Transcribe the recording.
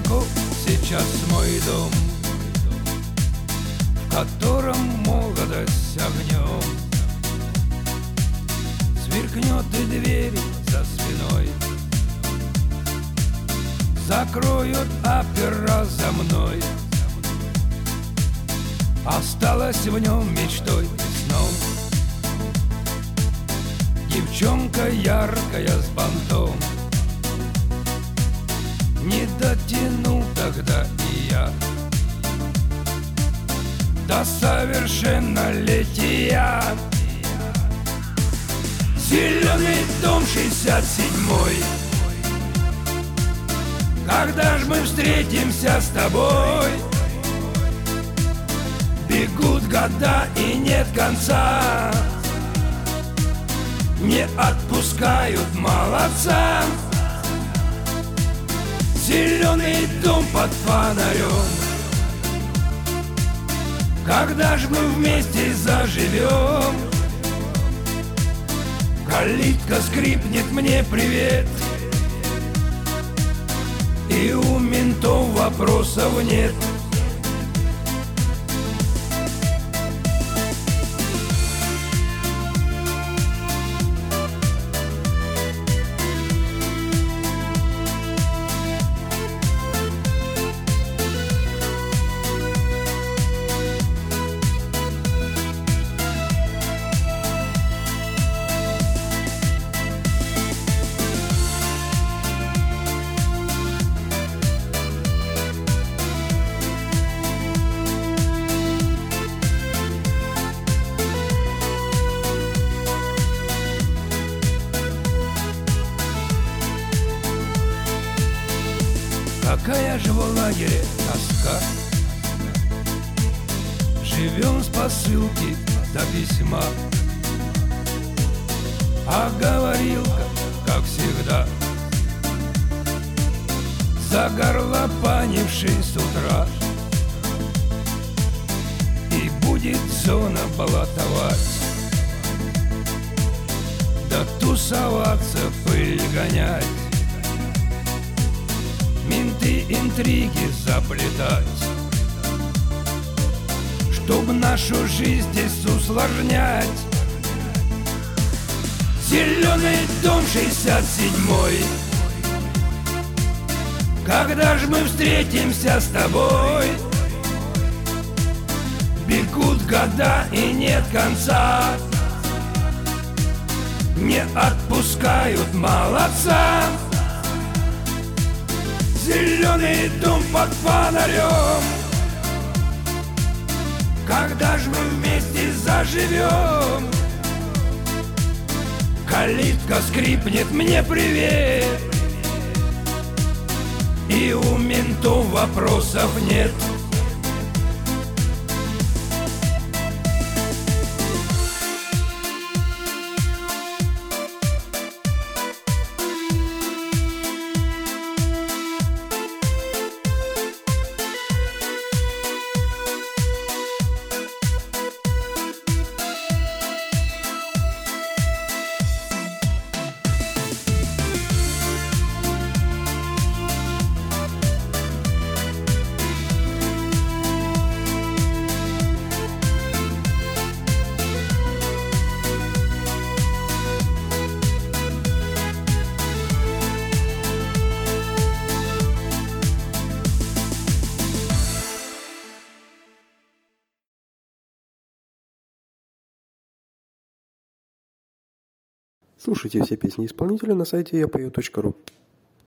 далеко сейчас мой дом, в котором молодость огнем сверкнет и двери за спиной закроют опера за мной. Осталась в нем мечтой и сном девчонка яркая с бантом. Не дотянул тогда и я до совершеннолетия. Зеленый дом 67-й, когда ж мы встретимся с тобой? Бегут года и нет конца, не отпускают молодца. Зеленый дом под фонарем, когда ж мы вместе заживем? Калитка скрипнет мне привет, и у ментов вопросов нет. Какая же в лагере тоска, живем с посылки до письма, а говорилка, как всегда, загорлопанивший с утра. И будет зона баллотовать, да тусоваться, пыль гонять, менты интриги заплетать, чтоб нашу жизнь здесь усложнять. Зеленый дом 67-й, когда ж мы встретимся с тобой? Бегут года и нет конца, не отпускают молодца. Зеленый дом под фонарем, когда ж мы вместе заживем? Калитка скрипнет мне привет, и у ментов вопросов нет. Слушайте все песни исполнителя на сайте yapою.ru.